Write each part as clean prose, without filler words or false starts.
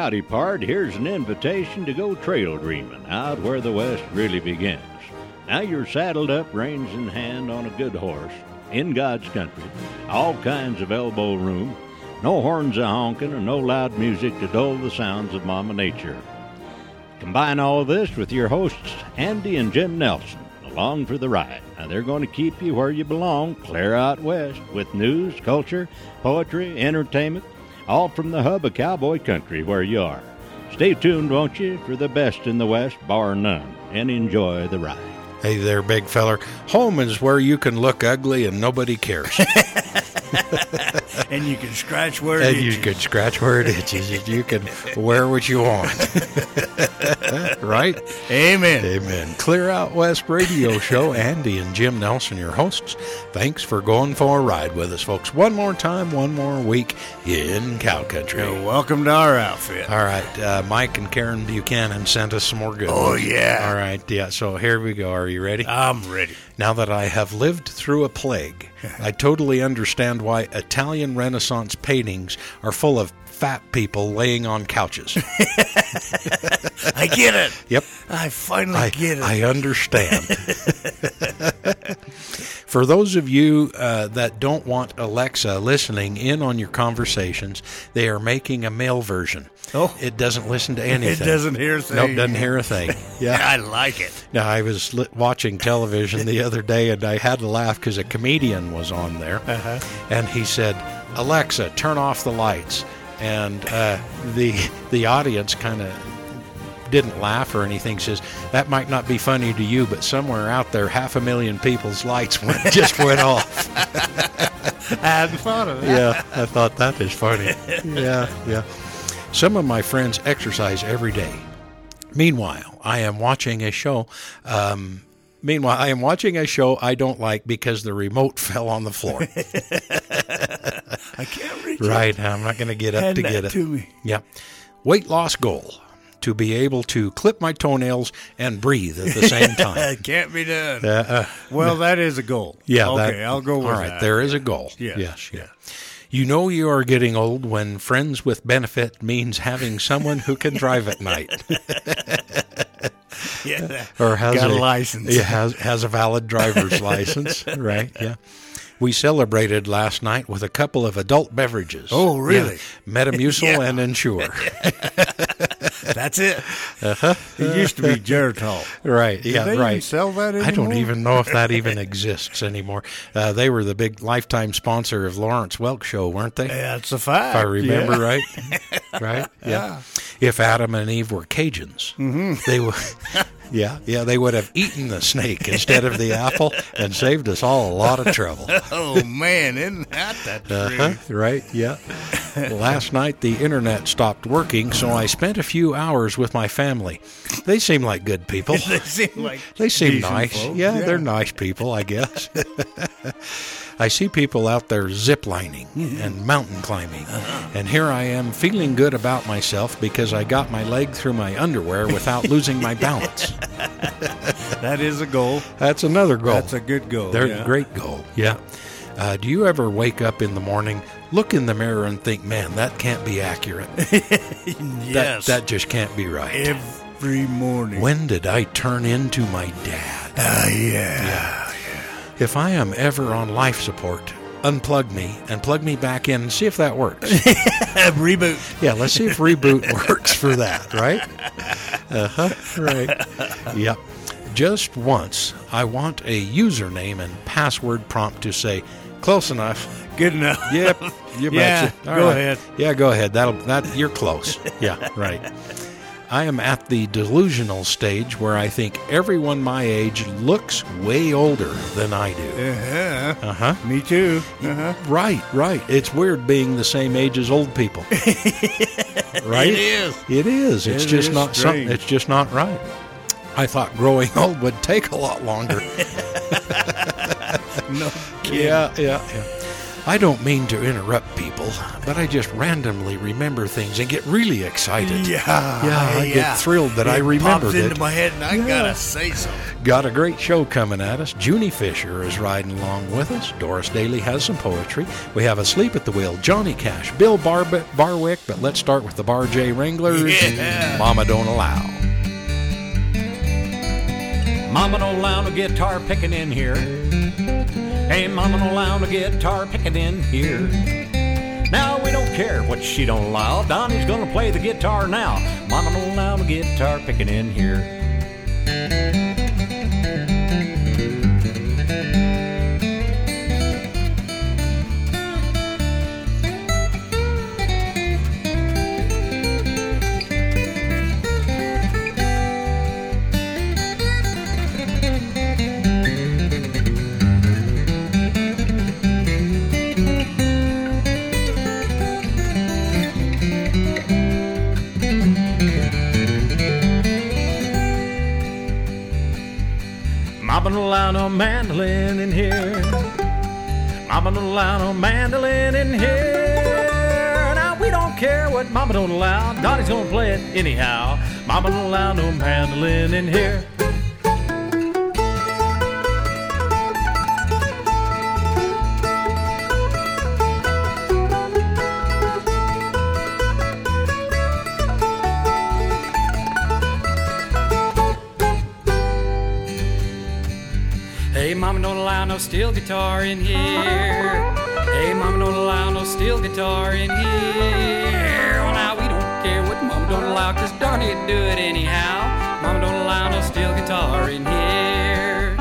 howdy part, here's an invitation to go trail dreaming out where the West really begins. Now you're saddled up, reins in hand, on a good horse, in God's country, all kinds of elbow room, no horns a-honking and no loud music to dull the sounds of Mama Nature. Combine all this with your hosts, Andy and Jim Nelson, along for the ride. Now they're going to keep you where you belong, clear out west, with news, culture, poetry, entertainment, all from the hub of cowboy country where you are. Stay tuned, won't you, for the best in the West, bar none, and enjoy the ride. Hey there, big feller. Home is where you can look ugly and nobody cares. And you can scratch where it And itches. you can scratch where it itches. You can wear what you want. Right? Amen. Amen. Clear Out West Radio Show. Andy and Jim Nelson, your hosts. Thanks for going for a ride with us, folks. One more time, one more week in cow country. Welcome to our outfit. All right. Mike and Karen Buchanan sent us some more good Oh, ones. yeah. All right. Yeah. So here we go. Are you ready? I'm ready. Now that I have lived through a plague, I totally understand why Italian Renaissance paintings are full of fat people laying on couches. I get it. Yep. I finally get it. I understand. For those of you that don't want Alexa listening in on your conversations, they are making a male version. Oh. It doesn't listen to anything. It doesn't hear a thing. Nope, doesn't hear a thing. Yeah. I like it. Now, I was watching television the other day, and I had to laugh because a comedian was on there, and he said, "Alexa, turn off the lights." And the audience kind of didn't laugh or anything. Says, "That might not be funny to you, but somewhere out there, 500,000 people's lights just went off." I hadn't thought of that. Yeah, I thought that is funny. Yeah. Some of my friends exercise every day. Meanwhile, I am watching a show. I don't like because the remote fell on the floor. I can't reach Right, I'm not going to get up Hand to that get it. to me. Yeah. Weight loss goal: to be able to clip my toenails and breathe at the same time. it. Can't be done. Well, that is a goal. Yeah. Okay, I'll go with all right, that. there is a goal. Yeah. Yes. Yeah. You know you are getting old when friends with benefit means having someone who can drive at night. Yeah. Or has Got a license. Yeah, has a valid driver's license, right? Yeah. We celebrated last night with a couple of adult beverages. Oh, really? Yeah, Metamucil Yeah. and Ensure. That's it. It used to be Geritol. Right, Do yeah, they right. even sell that anymore? I don't even know if that even exists anymore. They were the big lifetime sponsor of Lawrence Welk Show, weren't they? That's a fact. If I remember yeah. right. Right? Yeah. If Adam and Eve were Cajuns, they would. Yeah, they would have eaten the snake instead of the apple and saved us all a lot of trouble. Oh, man, isn't that the truth? Right, yeah. Last night the internet stopped working, so I spent a few hours with my family. They seem like good people. They seem like They seem decent nice. folk. Yeah, they're nice people, I guess. I see people out there ziplining and mountain climbing, and here I am feeling good about myself because I got my leg through my underwear without losing my balance. That is a goal. That's another goal. That's a good goal. They're yeah. a great goal. Yeah. Do you ever wake up in the morning, look in the mirror, and think, "Man, that can't be accurate. Yes. That just can't be right." Every morning. When did I turn into my dad? Yeah. If I am ever on life support, unplug me and plug me back in and see if that works. Reboot. Yeah, let's see if reboot works for that, right? Right. Yep. Just once, I want a username and password prompt to say, "Close enough." Good enough. Yep. You Yeah, betcha. All go right. ahead. Yeah, go ahead. You're close. Yeah, right. I am at the delusional stage where I think everyone my age looks way older than I do. Uh-huh. Me too. Uh-huh. Right. It's weird being the same age as old people. Right? It is. It is. It's It just is not strange. it's just not right. I thought growing old would take a lot longer. No kidding. Yeah. I don't mean to interrupt people, but I just randomly remember things and get really excited. I get thrilled that I remembered it. Pops it. into my head, and I gotta say something. Got a great show coming at us. Junie Fisher is riding along with us. Doris Daly has some poetry. We have Asleep at the Wheel, Johnny Cash, Bill Barwick, but let's start with the Bar J Wranglers. Yeah. Mama Don't Allow. Mama don't allow no guitar picking in here. Hey, Mama don't allow no guitar picking in here. Now we don't care what she don't allow. Donnie's gonna play the guitar now. Mama don't allow no guitar picking in here. Mama don't allow no mandolin in here. Mama don't allow no mandolin in here. Now we don't care what Mama don't allow. Donnie's gonna play it anyhow. Mama don't allow no mandolin in here. Hey, Mama, don't allow no steel guitar in here. Hey, Mama, don't allow no steel guitar in here. Well, now we don't care what Mama don't allow, 'cause Donnie'd do it anyhow. Mama, don't allow no steel guitar in here.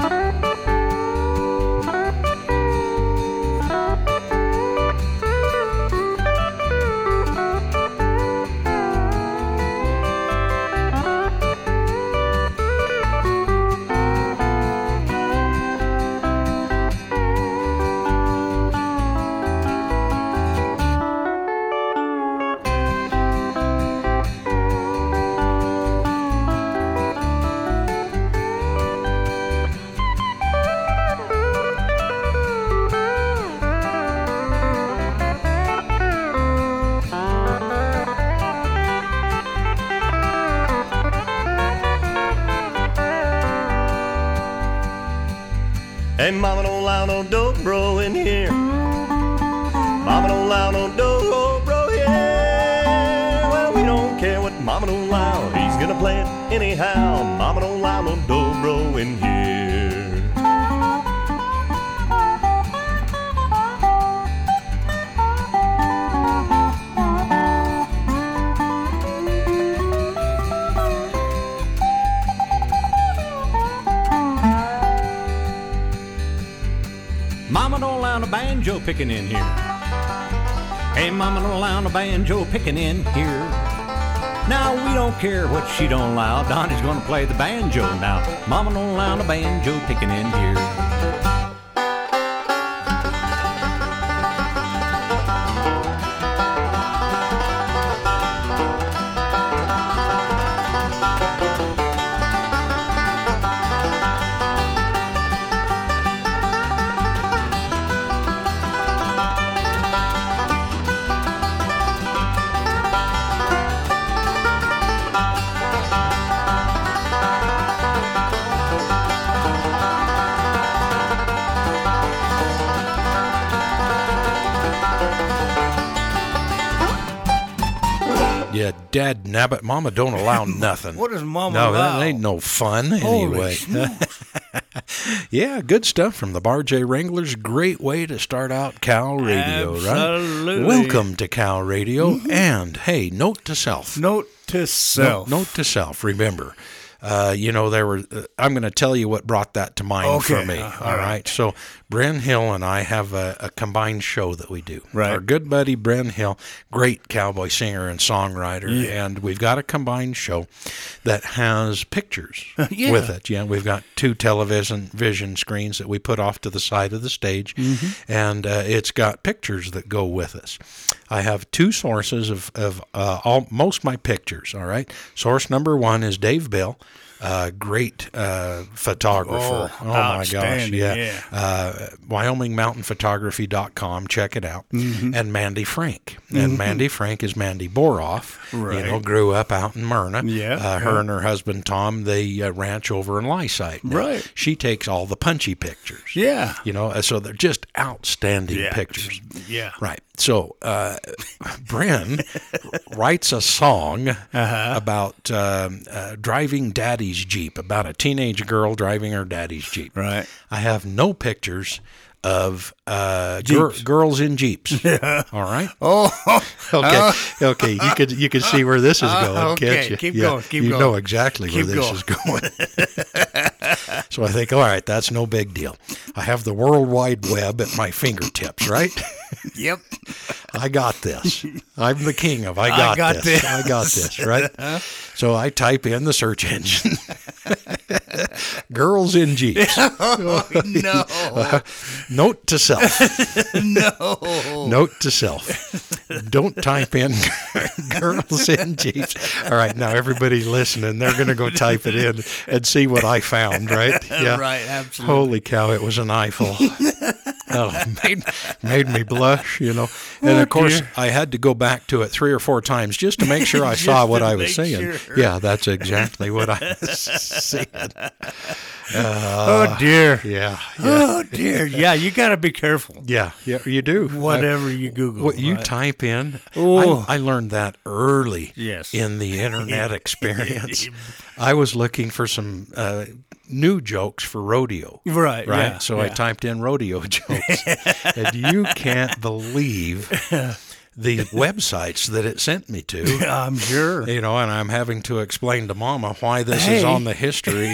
Hey, Mama don't allow no dobro in here. Mama don't allow no dobro here. Well, we don't care what Mama don't allow. He's gonna play it anyhow. Mama don't allow no dobro in here. Mama don't allow no banjo picking in here. Hey, Mama don't allow no banjo picking in here. Now we don't care what she don't allow. Donnie's gonna play the banjo now. Mama don't allow no banjo picking in here. Yeah, Dad nabbit, Mama don't allow nothing. What does Mama No, allow? that ain't no fun Holy anyway. Yeah, good stuff from the Bar J Wranglers. Great way to start out Cal Radio, Absolutely. right? Welcome to Cal Radio. And, hey, note to self. Note to self. Note to self. Remember, there were. I'm going to tell you what brought that to mind for me. All right. So, Bren Hill and I have a combined show that we do. Right. Our good buddy Bren Hill, great cowboy singer and songwriter, and we've got a combined show that has pictures with it. Yeah, we've got 2 television screens that we put off to the side of the stage, and it's got pictures that go with us. I have 2 sources of most of my pictures. All right. Source number 1 is Dave Bill. great photographer. Oh my gosh, yeah. WyomingMountainPhotography.com. Check it out. And Mandy Frank. And Mandy Frank is Mandy Boroff. Right. Grew up out in Myrna. Yeah. Her and her husband Tom, they ranch over in Lysite. Now, right. She takes all the punchy pictures. Yeah. So they're just outstanding pictures. Yeah. Right. So Bryn writes a song about driving Daddy's Jeep, about a teenage girl driving her daddy's Jeep. Right. I have no pictures of girls in Jeeps. All right. Oh. Okay. You can see where this is going, okay. can't you? Keep going. You know exactly where this is going. So I think, all right, that's no big deal. I have the World Wide Web at my fingertips, right? Yep. I got this. I'm the king of I got this. I got this, right? So I type in the search engine. Girls in Jeeps. No. Note to self. No. Note to self. Don't type in girls in Jeeps. All right, now everybody listening, they're going to go type it in and see what I found, right? Yeah. Right, absolutely. Holy cow, it was an eyeful. Oh, made me blush, And of course, I had to go back to it 3 or 4 times just to make sure I saw what I was seeing. Sure. Yeah, that's exactly what I was seeing. Oh, dear. Yeah. Oh, dear. Yeah, you got to be careful. Yeah, you do. Whatever you Google. What you type in, I learned that early in the internet experience. I was looking for some new jokes for rodeo. Right. Yeah, so I typed in rodeo jokes. And you can't believe the websites that it sent me to. I'm sure. And I'm having to explain to Mama why this is on the history.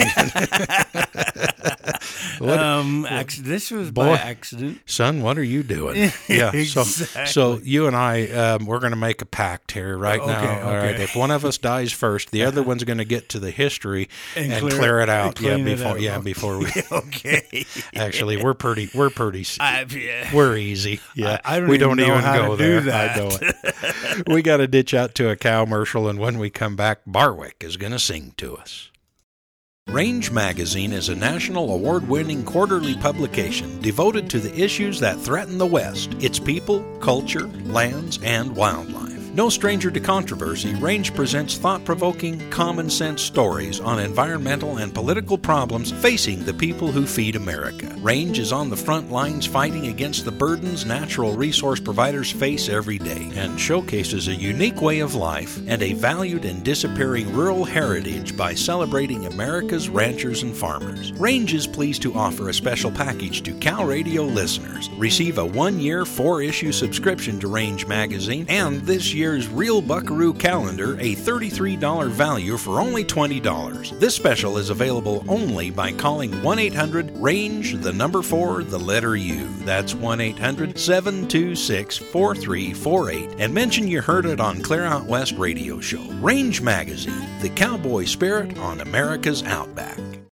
This was by accident. Son, what are you doing? Yeah. Exactly. So you and I, we're going to make a pact here now. Okay. All right. If one of us dies first, the other one's going to get to the history and clear it out. Before we. Okay. Actually, we're pretty. We're easy. Yeah. I don't we even don't know even how go to do there. that. I know it. We got to ditch out to a commercial, and when we come back, Barwick is going to sing to us. Range Magazine is a national award-winning quarterly publication devoted to the issues that threaten the West, its people, culture, lands, and wildlife. No stranger to controversy, Range presents thought-provoking, common-sense stories on environmental and political problems facing the people who feed America. Range is on the front lines fighting against the burdens natural resource providers face every day and showcases a unique way of life and a valued and disappearing rural heritage by celebrating America's ranchers and farmers. Range is pleased to offer a special package to Cal Radio listeners. Receive a 1-year, 4-issue subscription to Range Magazine and this year's Real Buckaroo Calendar, a $33 value for only $20. This special is available only by calling 1-800-RANGE-4-U. That's 1-800-726-4348 and mention you heard it on Clear Out West Radio Show. Range Magazine, the cowboy spirit on America's Outback.